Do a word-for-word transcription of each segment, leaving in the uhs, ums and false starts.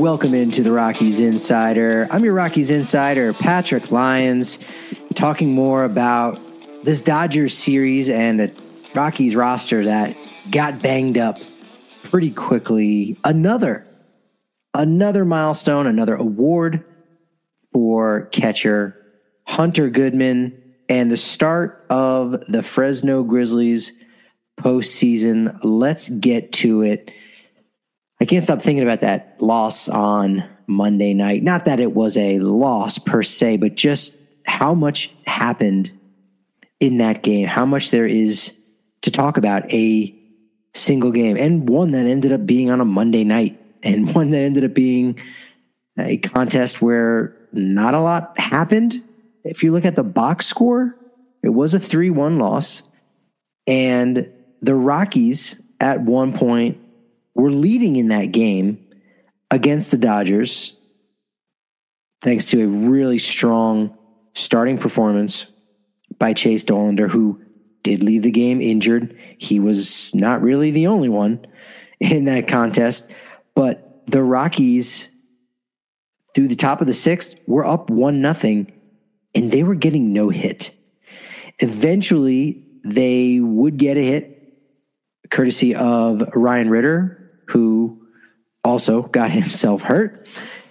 Welcome into the Rockies Insider. I'm your Rockies Insider, Patrick Lyons, talking more about this Dodgers series and a Rockies roster that got banged up pretty quickly. Another, another milestone, another award for catcher Hunter Goodman, and the start of the Fresno Grizzlies postseason. Let's get to it. I can't stop thinking about that loss on Monday night. Not that it was a loss per se, but just how much happened in that game, how much there is to talk about a single game, and one that ended up being on a Monday night, and one that ended up being a contest where not a lot happened. If you look at the box score, it was a three one loss, and the Rockies at one point were leading in that game against the Dodgers thanks to a really strong starting performance by Chase Dollander, who did leave the game injured. He was not really the only one in that contest, but the Rockies, through the top of the sixth, were up one nothing, and they were getting no hit. Eventually, they would get a hit, courtesy of Ryan Ritter, who also got himself hurt.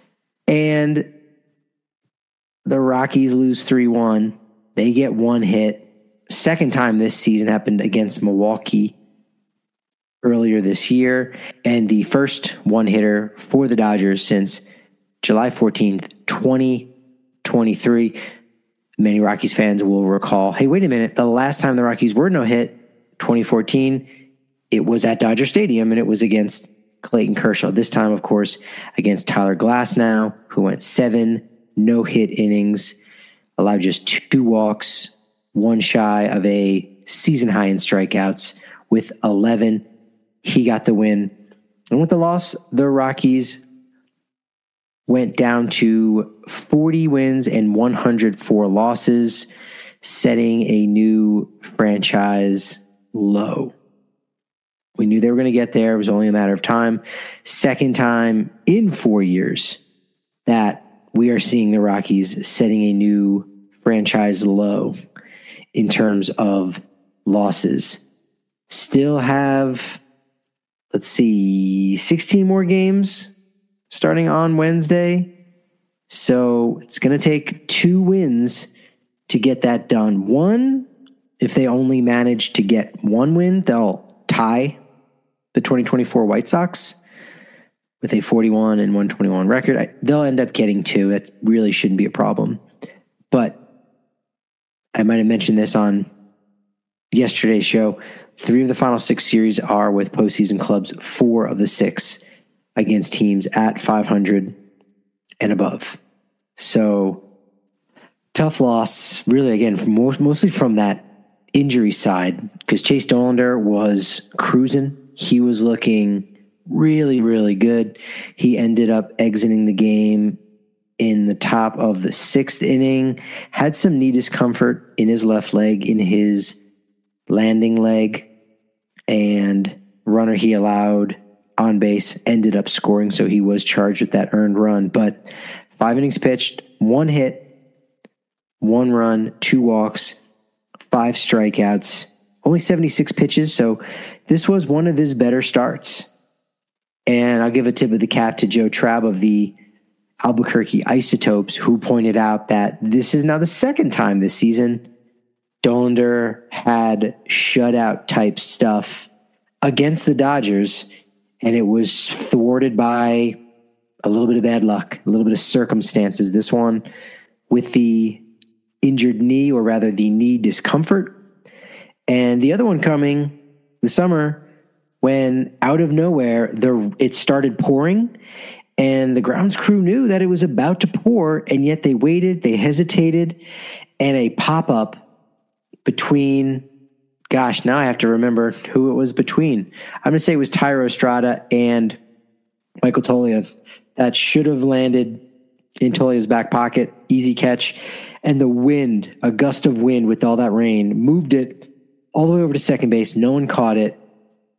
And the Rockies lose three one. They get one hit. Second time this season happened against Milwaukee earlier this year. And the first one-hitter for the Dodgers since July fourteenth, twenty twenty-three. Many Rockies fans will recall, hey, wait a minute, the last time the Rockies were no-hit, twenty fourteen, it was at Dodger Stadium, and it was against Clayton Kershaw. This time, of course, against Tyler Glasnow, who went seven no-hit innings, allowed just two walks, one shy of a season high in strikeouts with eleven. He got the win. And with the loss, the Rockies went down to forty wins and one hundred four losses, setting a new franchise low. We knew they were going to get there. It was only a matter of time. Second time in four years that we are seeing the Rockies setting a new franchise low in terms of losses. Still have, let's see, sixteen more games starting on Wednesday. So it's going to take two wins to get that done. One, if they only manage to get one win, they'll tie the twenty twenty-four White Sox with a forty-one and one twenty-one record. I, they'll end up getting two. That really shouldn't be a problem. But I might have mentioned this on yesterday's show. Three of the final six series are with postseason clubs. Four of the six against teams at five hundred and above. So tough loss, really, again, from most, mostly from that injury side, because Chase Dollander was cruising. He was looking really, really good. He ended up exiting the game in the top of the sixth inning, had some knee discomfort in his left leg, in his landing leg, and runner he allowed on base ended up scoring, so he was charged with that earned run. But five innings pitched, one hit, one run, two walks, five strikeouts, only seventy-six pitches, so this was one of his better starts. And I'll give a tip of the cap to Joe Traub of the Albuquerque Isotopes, who pointed out that this is now the second time this season Dollander had shutout type stuff against the Dodgers, and it was thwarted by a little bit of bad luck, a little bit of circumstances. This one with the injured knee, or rather the knee discomfort, and the other one coming the summer when out of nowhere the it started pouring, and the grounds crew knew that it was about to pour, and yet they waited, they hesitated, and a pop-up between, gosh, now I have to remember who it was between. I'm going to say it was Thairo Estrada and Michael Toglia. That should have landed in Tolia's back pocket, easy catch, and the wind, a gust of wind with all that rain, moved it all the way over to second base. No one caught it.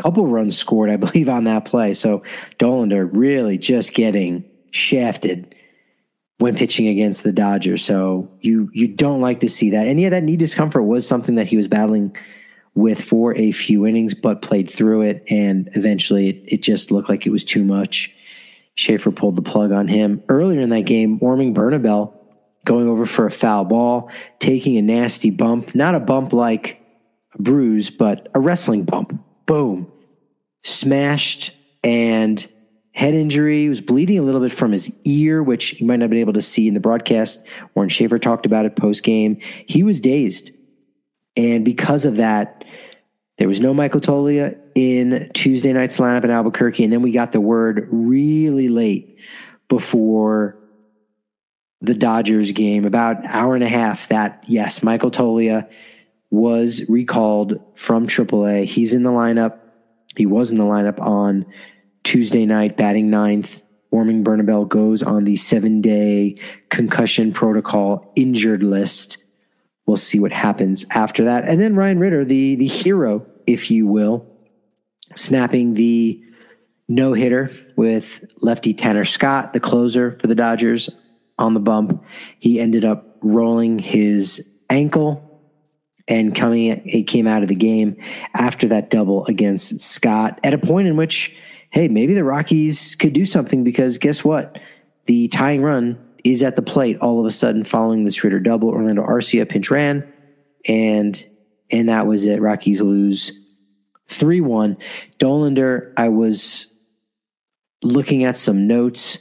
couple runs scored, I believe, on that play. So Dollander really just getting shafted when pitching against the Dodgers. So you you don't like to see that. And yeah, that knee discomfort was something that he was battling with for a few innings, but played through it. And eventually it, it just looked like it was too much. Schaefer pulled the plug on him. Earlier in that game, Warming Bernabel going over for a foul ball, taking a nasty bump, not a bump like a bruise, but a wrestling bump. Boom. Smashed, and head injury. He was bleeding a little bit from his ear, which you might not have been able to see in the broadcast. Warren Schaefer talked about it post-game. He was dazed. And because of that, there was no Michael Toglia in Tuesday night's lineup in Albuquerque. And then we got the word really late before the Dodgers game, about an hour and a half, that, yes, Michael Toglia was recalled from triple A. He's in the lineup. He was in the lineup on Tuesday night, batting ninth. Warming Bernabel goes on the seven-day concussion protocol injured list. We'll see what happens after that. And then Ryan Ritter, the, the hero, if you will, snapping the no-hitter with lefty Tanner Scott, the closer for the Dodgers, on the bump. He ended up rolling his ankle and coming, he came out of the game after that double against Scott at a point in which, hey, maybe the Rockies could do something, because guess what? The tying run is at the plate all of a sudden following this Ritter double. Orlando Arcia pinch ran, and and that was it. Rockies lose three one. Dollander, I was looking at some notes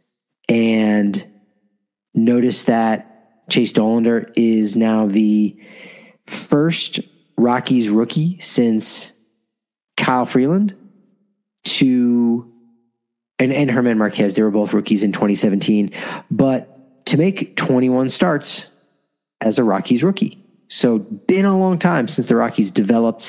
and noticed that Chase Dollander is now the first Rockies rookie since Kyle Freeland to, and, and Herman Marquez. They were both rookies in twenty seventeen, but to make twenty-one starts as a Rockies rookie. So been a long time since the Rockies developed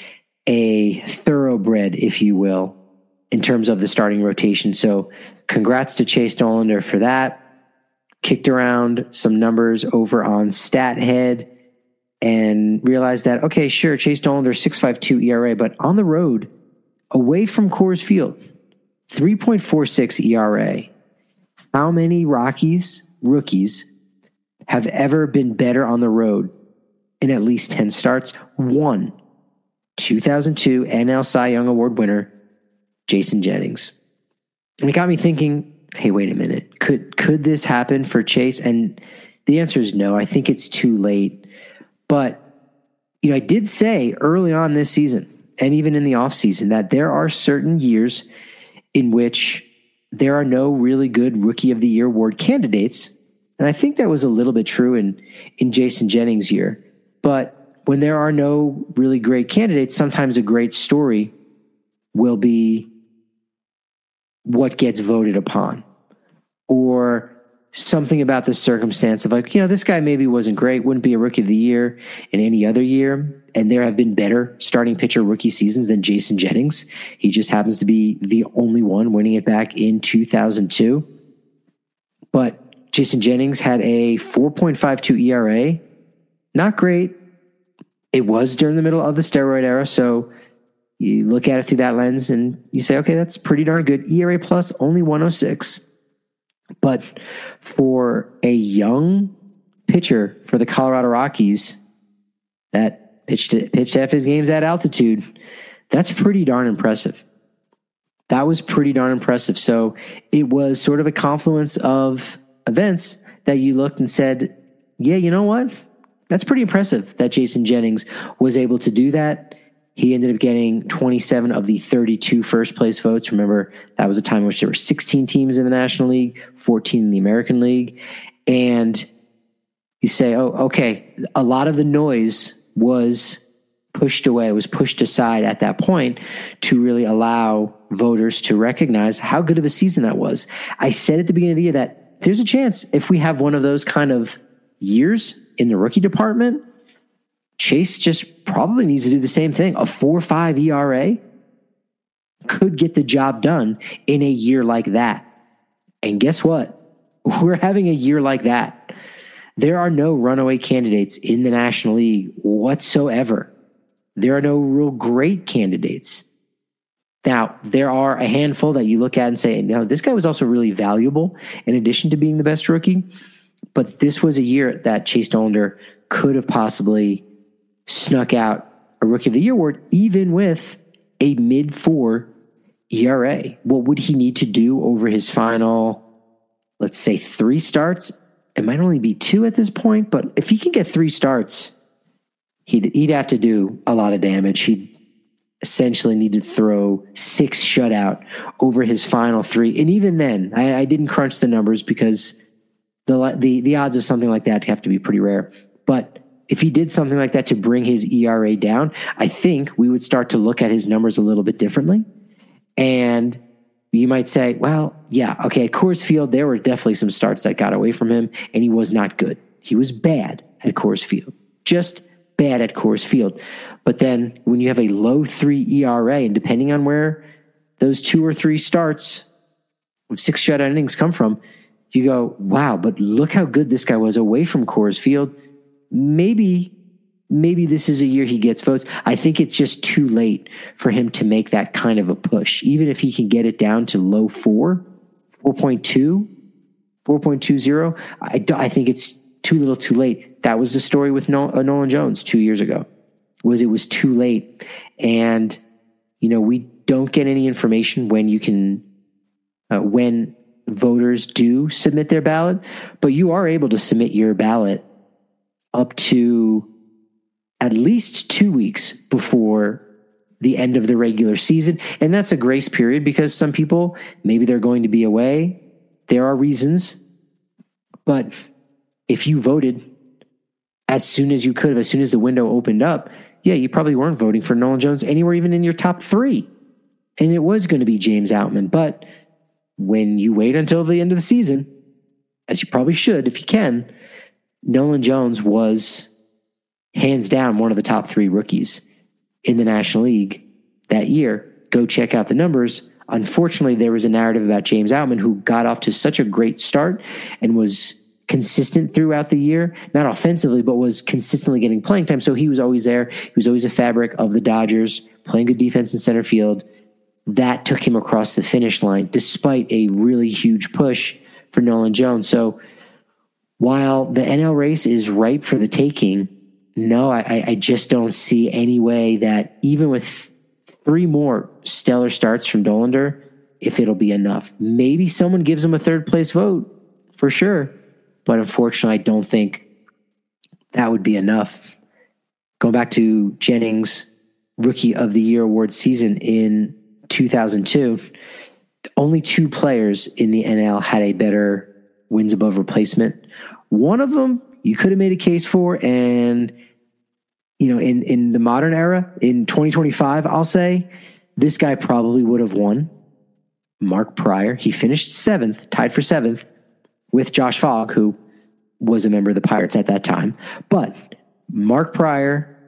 a thoroughbred, if you will, in terms of the starting rotation. So congrats to Chase Dollander for that. Kicked around some numbers over on StatHead and realized that, okay, sure, Chase Dollander, six point five two E R A, but on the road, away from Coors Field, three point four six E R A. How many Rockies rookies have ever been better on the road in at least ten starts? One, two thousand two N L Cy Young Award winner, Jason Jennings. And it got me thinking, hey, wait a minute. Could could this happen for Chase? And the answer is no. I think it's too late. But, you know, I did say early on this season, and even in the offseason, that there are certain years in which there are no really good Rookie of the Year award candidates. And I think that was a little bit true in, in Jason Jennings' year. But when there are no really great candidates, sometimes a great story will be what gets voted upon, or something about the circumstance of, like, you know, this guy maybe wasn't great, wouldn't be a Rookie of the Year in any other year. And there have been better starting pitcher rookie seasons than Jason Jennings. He just happens to be the only one winning it back in two thousand two. But Jason Jennings had a four point five two E R A. Not great. It was during the middle of the steroid era. So you look at it through that lens and you say, okay, that's pretty darn good. E R A plus only one oh six. But for a young pitcher for the Colorado Rockies that pitched pitched half his games at altitude, that's pretty darn impressive. That was pretty darn impressive. So it was sort of a confluence of events that you looked and said, yeah, you know what? That's pretty impressive that Jason Jennings was able to do that. He ended up getting twenty-seven of the thirty-two first place votes. Remember, that was a time in which there were sixteen teams in the National League, fourteen in the American League. And you say, oh, okay, a lot of the noise was pushed away, was pushed aside at that point to really allow voters to recognize how good of a season that was. I said at the beginning of the year that there's a chance if we have one of those kind of years in the rookie department, Chase just probably needs to do the same thing. A four point five E R A could get the job done in a year like that. And guess what? We're having a year like that. There are no runaway candidates in the National League whatsoever. There are no real great candidates Now, there are a handful that you look at and say, no, this guy was also really valuable in addition to being the best rookie. But this was a year that Chase Dollander could have possibly snuck out a Rookie of the Year award, even with a mid four E R A. What would he need to do over his final, let's say, three starts? It might only be two at this point, but if he can get three starts, he'd, he'd have to do a lot of damage. He'd essentially need to throw six shutout over his final three. And even then, I, I didn't crunch the numbers because the, the, the odds of something like that have to be pretty rare. But if he did something like that to bring his E R A down, I think we would start to look at his numbers a little bit differently. And you might say, well, yeah, okay, at Coors Field, there were definitely some starts that got away from him, and he was not good. He was bad at Coors Field, just bad at Coors Field. But then when you have a low three E R A, and depending on where those two or three starts with six shutout innings come from, you go, wow, but look how good this guy was away from Coors Field. Maybe, maybe this is a year he gets votes. I think it's just too late for him to make that kind of a push. Even if he can get it down to low four, four point two, four point two zero, I, I think it's too little too late. That was the story with Nolan Jones two years ago, was it was too late. And, you know, we don't get any information when you can, uh, when voters do submit their ballot, but you are able to submit your ballot up to at least two weeks before the end of the regular season. And that's a grace period because some people, maybe they're going to be away. There are reasons. But if you voted as soon as you could have, as soon as the window opened up, yeah, you probably weren't voting for Nolan Jones anywhere, even in your top three. And it was going to be James Outman. But when you wait until the end of the season, as you probably should if you can, Nolan Jones was hands down one of the top three rookies in the National League that year. Go check out the numbers. Unfortunately, there was a narrative about James Outman, who got off to such a great start and was consistent throughout the year, not offensively, but was consistently getting playing time. So he was always there. He was always a fabric of the Dodgers, playing good defense in center field. That took him across the finish line, despite a really huge push for Nolan Jones. So while the N L race is ripe for the taking, no, I, I just don't see any way that even with three more stellar starts from Dollander, if it'll be enough. Maybe someone gives him a third place vote for sure. But unfortunately, I don't think that would be enough. Going back to Jennings' Rookie of the Year award season in two thousand two, only two players in the N L had a better wins above replacement. One of them you could have made a case for, and you know, in, in the modern era, in twenty twenty-five, I'll say, this guy probably would have won. Mark Prior. He finished seventh, tied for seventh, with Josh Fogg, who was a member of the Pirates at that time. But Mark Prior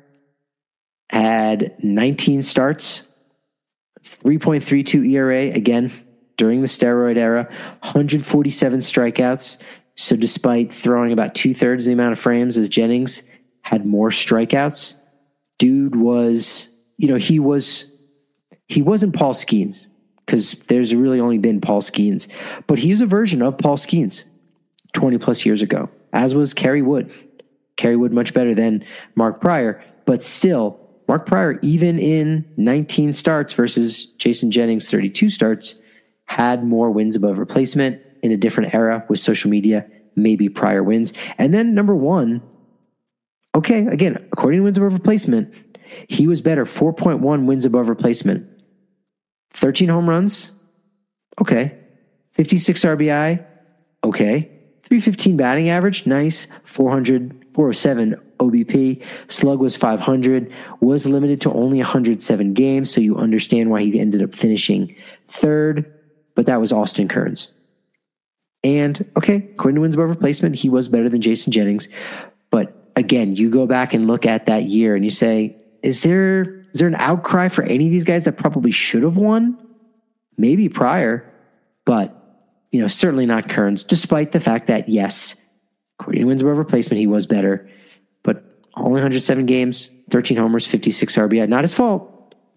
had nineteen starts, three point three two E R A, again, during the steroid era, one hundred forty-seven strikeouts. So despite throwing about two-thirds the amount of frames as Jennings, had more strikeouts. Dude was, you know, he was, he wasn't Paul Skeens, because there's really only been Paul Skeens, but he was a version of Paul Skeens twenty plus years ago, as was Kerry Wood. Kerry Wood much better than Mark Prior, but still, Mark Prior, even in nineteen starts versus Jason Jennings' thirty-two starts, had more wins above replacement in a different era with social media. Maybe Prior wins. And then number one, okay, again, according to wins above replacement, he was better, four point one wins above replacement. thirteen home runs, okay. fifty-six R B I, okay. three fifteen batting average, nice. four hundred, four oh seven O B P. Slug was five hundred, was limited to only one hundred seven games, so you understand why he ended up finishing third, but that was Austin Kearns. And, okay, according to wins above replacement, he was better than Jason Jennings. But again, you go back and look at that year and you say, is there is there an outcry for any of these guys that probably should have won? Maybe Prior, but you know, certainly not Kearns, despite the fact that, yes, according to wins above replacement, he was better. But only one hundred seven games, thirteen homers, fifty-six R B I. Not his fault,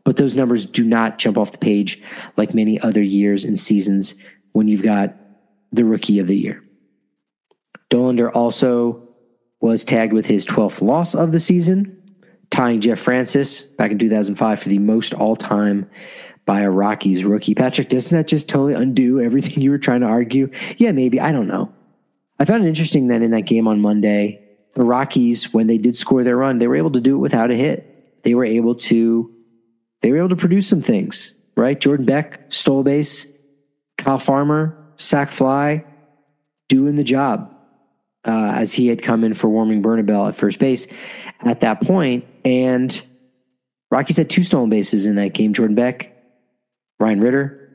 But those numbers do not jump off the page like many other years and seasons when you've got the rookie of the year. Dollander also was tagged with his twelfth loss of the season, tying Jeff Francis back in two thousand five for the most all-time by a Rockies rookie. Patrick, doesn't that just totally undo everything you were trying to argue? Yeah, maybe. I don't know. I found it interesting that in that game on Monday, the Rockies, when they did score their run, they were able to do it without a hit. They were able to, they were able to produce some things, right? Jordan Beck stole a base, Kyle Farmer, sac fly, doing the job. Uh, as he had come in for Warming Bernabel at first base at that point. And Rockies had two stolen bases in that game. Jordan Beck, Ryan Ritter.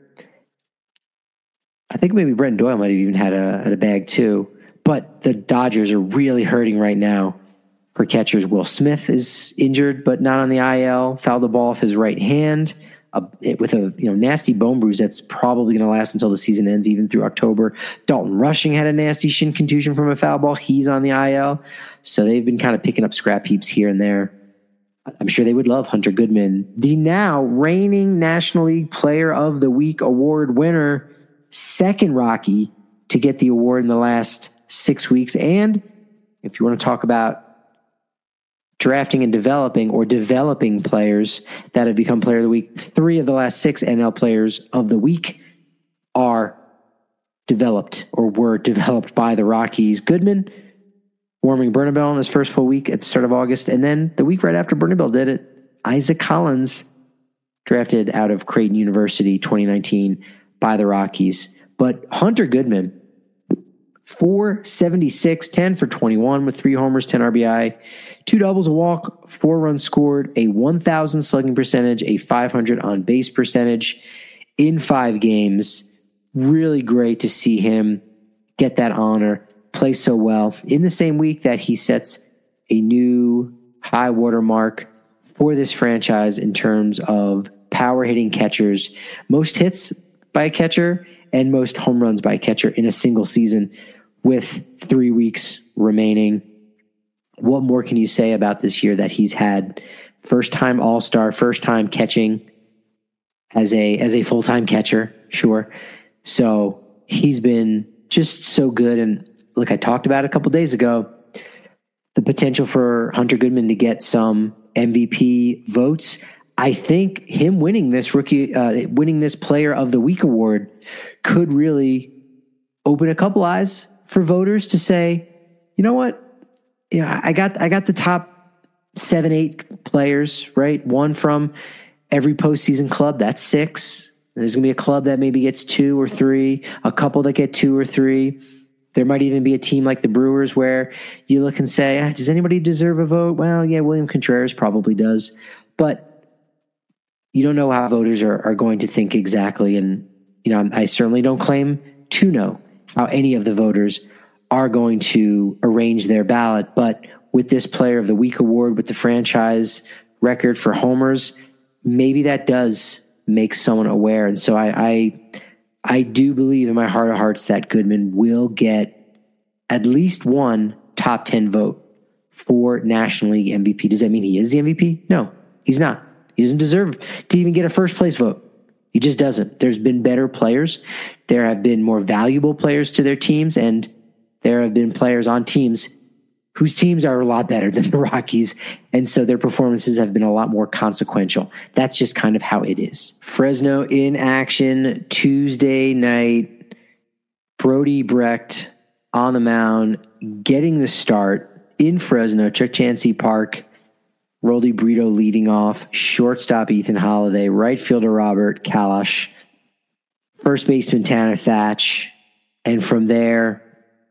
I think maybe Brenton Doyle might have even had a, had a bag too. But the Dodgers are really hurting right now for catchers. Will Smith is injured, but not on the I L. Fouled the ball off his right hand. Uh, it, with a you know nasty bone bruise that's probably going to last until the season ends, even through October. Dalton Rushing had a nasty shin contusion from a foul ball. He's on the I L. So they've been kind of picking up scrap heaps here and there. I'm sure they would love Hunter Goodman, the now reigning National League Player of the Week award winner, second Rocky to get the award in the last six weeks. And if you want to talk about drafting and developing or developing players that have become player of the week, three of the last six N L players of the week are developed or were developed by the Rockies. Goodman, Warming Bernabel in his first full week at the start of August. And then the week right after Bernabel did it, Isaac Collins, drafted out of Creighton University twenty nineteen by the Rockies. But Hunter Goodman, four seventy-six, ten for twenty-one with three homers, ten R B I, two doubles, a walk, four runs scored, a one thousand slugging percentage, a five hundred on base percentage in five games. Really great to see him get that honor, play so well in the same week that he sets a new high water mark for this franchise in terms of power hitting catchers, most hits by a catcher and most home runs by a catcher in a single season. With three weeks remaining, what more can you say about this year that he's had? First time All-Star, first time catching as a as a full-time catcher, sure. So he's been just so good. And look, I talked about it a couple days ago, the potential for Hunter Goodman to get some M V P votes. I think him winning this rookie, uh, winning this Player of the Week award could really open a couple eyes for voters to say, you know what? You know, I got I got the top seven, eight players, right? One from every postseason club. That's six. There's going to be a club that maybe gets two or three, a couple that get two or three. There might even be a team like the Brewers where you look and say, ah, does anybody deserve a vote? Well, yeah, William Contreras probably does. But you don't know how voters are, are going to think exactly. And, you know, I certainly don't claim to know how any of the voters are going to arrange their ballot. But with this Player of the Week award, with the franchise record for homers, maybe that does make someone aware. And so I, I, I do believe in my heart of hearts that Goodman will get at least one top ten vote for National League M V P. Does that mean he is the M V P? No, he's not. He doesn't deserve to even get a first place vote. He just doesn't. There's been better players. There have been more valuable players to their teams, and there have been players on teams whose teams are a lot better than the Rockies, and so their performances have been a lot more consequential. That's just kind of how it is. Fresno in action Tuesday night. Brody Brecht on the mound, getting the start in Fresno, Chuck Chansey Park. Roldy Brito leading off, shortstop Ethan Holiday, right fielder Robert Kalash, first baseman Tanner Thatch, and from there,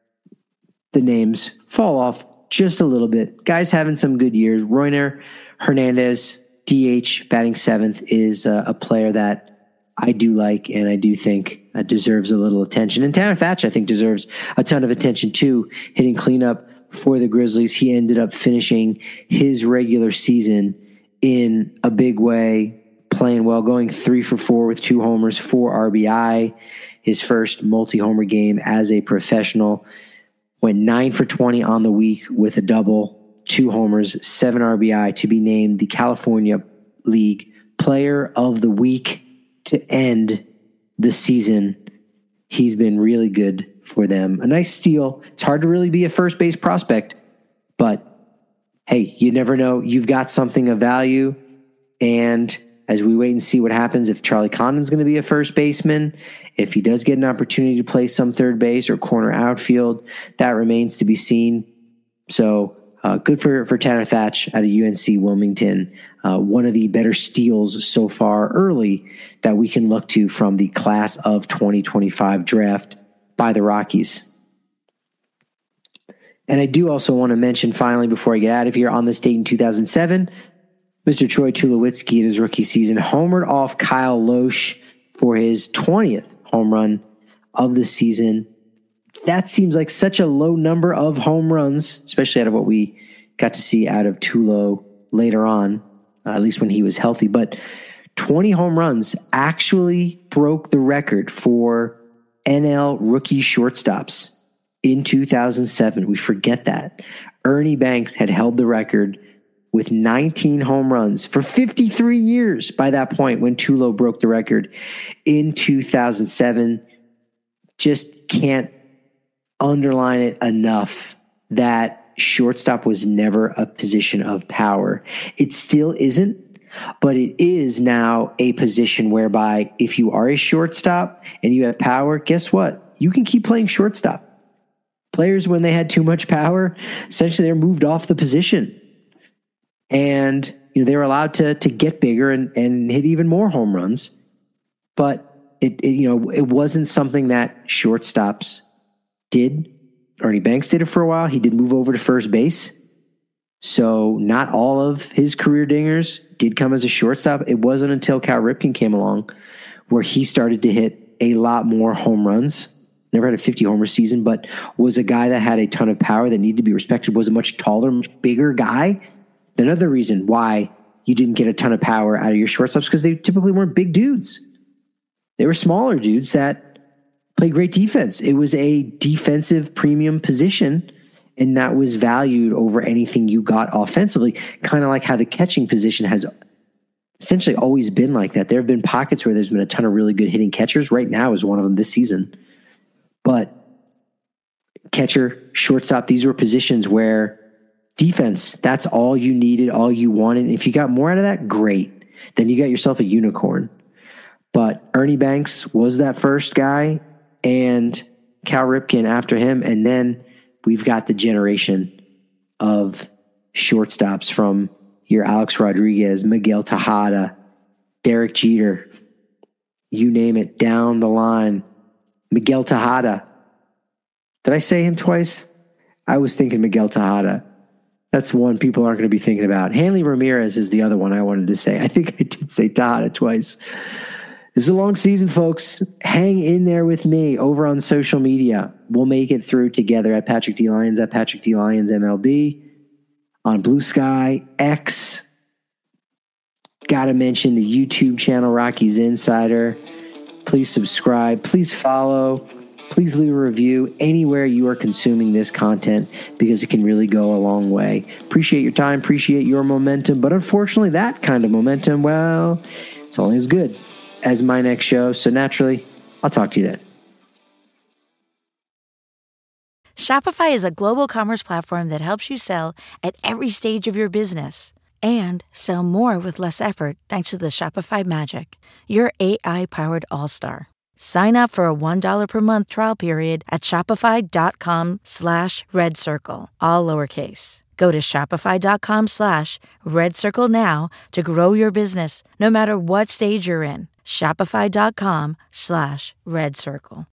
the names fall off just a little bit. Guys having some good years. Royner Hernandez, D H, batting seventh, is uh, a player that I do like and I do think uh, deserves a little attention. And Tanner Thatch, I think, deserves a ton of attention too, hitting cleanup for the Grizzlies. He ended up finishing his regular season in a big way, playing well, going three for four with two homers, four R B I. His first multi-homer game as a professional. Went nine for twenty on the week with a double, two homers, seven R B I to be named the California League player of the week to end the season. He's been really good for them. A nice steal. It's hard to really be a first base prospect, but hey, you never know. You've got something of value. And as we wait and see what happens, if Charlie Condon's going to be a first baseman, if he does get an opportunity to play some third base or corner outfield, that remains to be seen. So uh, good for, for Tanner Thatch out of U N C Wilmington. Uh, one of the better steals so far early that we can look to from the class of twenty twenty-five draft by the Rockies. And I do also want to mention finally, before I get out of here, on this date in two thousand seven, Mister Troy Tulowitzki in his rookie season homered off Kyle Loesch for his twentieth home run of the season. That seems like such a low number of home runs, especially out of what we got to see out of Tulo later on, uh, at least when he was healthy. But twenty home runs actually broke the record for N L rookie shortstops in two thousand seven. We forget that. Ernie Banks had held the record with nineteen home runs for fifty-three years by that point when Tulo broke the record in two thousand seven. Just can't underline it enough that shortstop was never a position of power. It still isn't, but it is now a position whereby if you are a shortstop and you have power, guess what? You can keep playing shortstop. Players, when they had too much power, essentially they're moved off the position. And you know they were allowed to to get bigger and, and hit even more home runs. But it, it you know it wasn't something that shortstops did. Ernie Banks did it for a while. He did move over to first base. So not all of his career dingers did come as a shortstop. It wasn't until Cal Ripken came along where he started to hit a lot more home runs. Never had a fifty homer season, but was a guy that had a ton of power that needed to be respected, was a much taller, much bigger guy. Another reason why you didn't get a ton of power out of your shortstops because they typically weren't big dudes. They were smaller dudes that play great defense. It was a defensive premium position, and that was valued over anything you got offensively, kind of like how the catching position has essentially always been like that. There have been pockets where there's been a ton of really good hitting catchers. Right now is one of them this season. But catcher, shortstop, these were positions where defense, that's all you needed, all you wanted. If you got more out of that, great. Then you got yourself a unicorn. But Ernie Banks was that first guy, and Cal Ripken after him. And then we've got the generation of shortstops from your Alex Rodriguez, Miguel Tejada, Derek Jeter, you name it, down the line. Miguel Tejada. Did I say him twice? I was thinking Miguel Tejada. That's one people aren't going to be thinking about. Hanley Ramirez is the other one I wanted to say. I think I did say Tejada twice. This is a long season, folks. Hang in there with me over on social media. We'll make it through together at Patrick D. Lyons, at Patrick D. Lyons M L B, on Blue Sky, X. Got to mention the YouTube channel, Rockies Insider. Please subscribe. Please follow. Please leave a review anywhere you are consuming this content because it can really go a long way. Appreciate your time. Appreciate your momentum. But unfortunately, that kind of momentum, well, it's only as good as my next show. So naturally, I'll talk to you then. Shopify is a global commerce platform that helps you sell at every stage of your business and sell more with less effort thanks to the Shopify Magic, your A I-powered all-star. Sign up for a one dollar per month trial period at shopify.com slash red circle, all lowercase. Go to shopify.com slash red circle now to grow your business no matter what stage you're in. Shopify.com slash red circle.